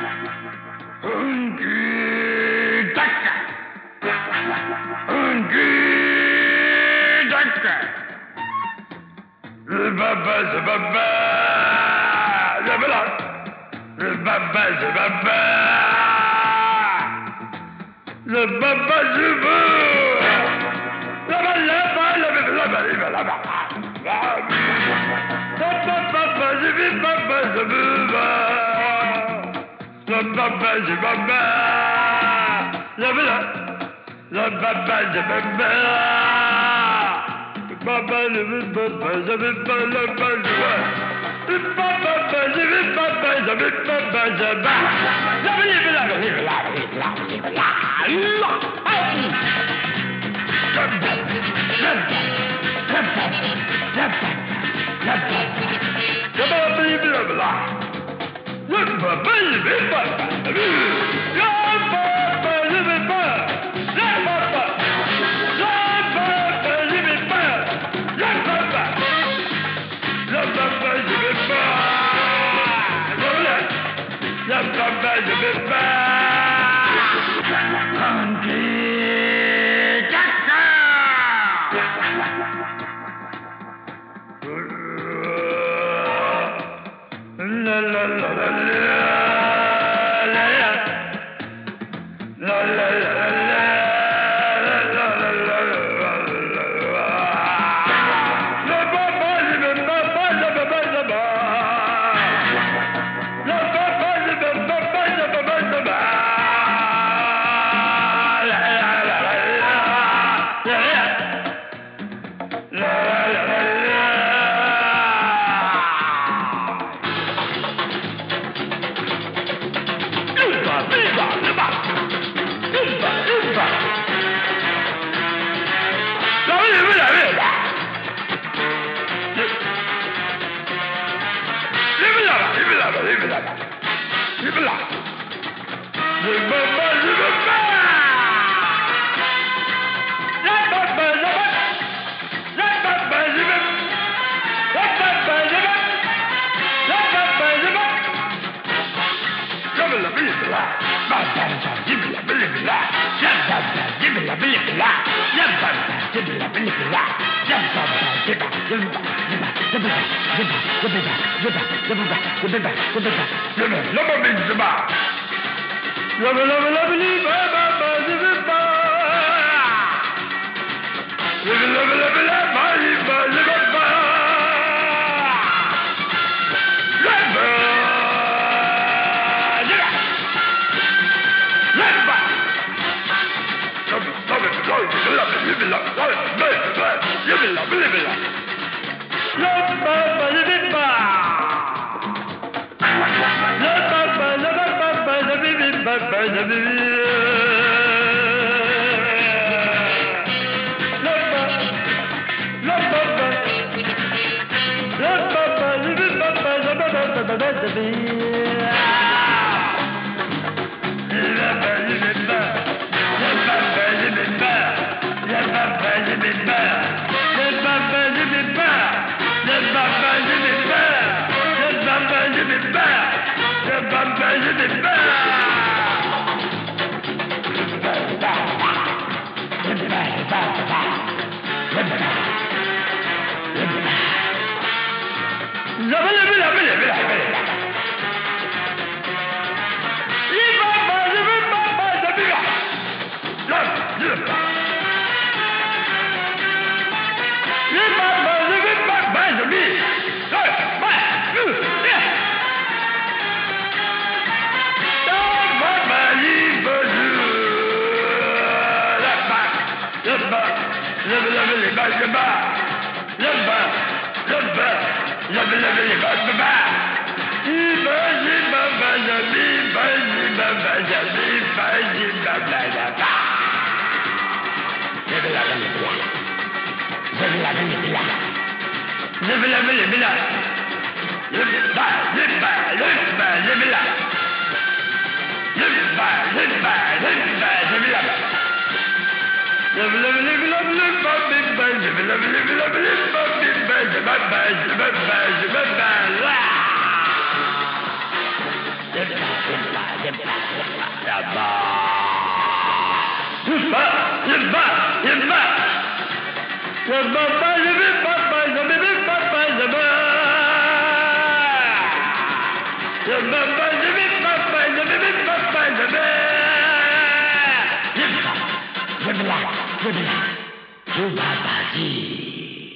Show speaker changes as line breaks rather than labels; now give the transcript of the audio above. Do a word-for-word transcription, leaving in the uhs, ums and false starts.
Hunky Dunker. Hunky Dunker. Baba Baba. Zabala. Baba Baba. Baba Zubu. Laba laba laba laba laba laba. Baba Baba Zubu Baba Zubu. La baba de baba, la bala, la baba de baba, baba de baba, de baba, la baba de baba, de baba, de baba, de baba, la bala, la bala, la bala, la bala. La la la la la la la Good luck. Good luck.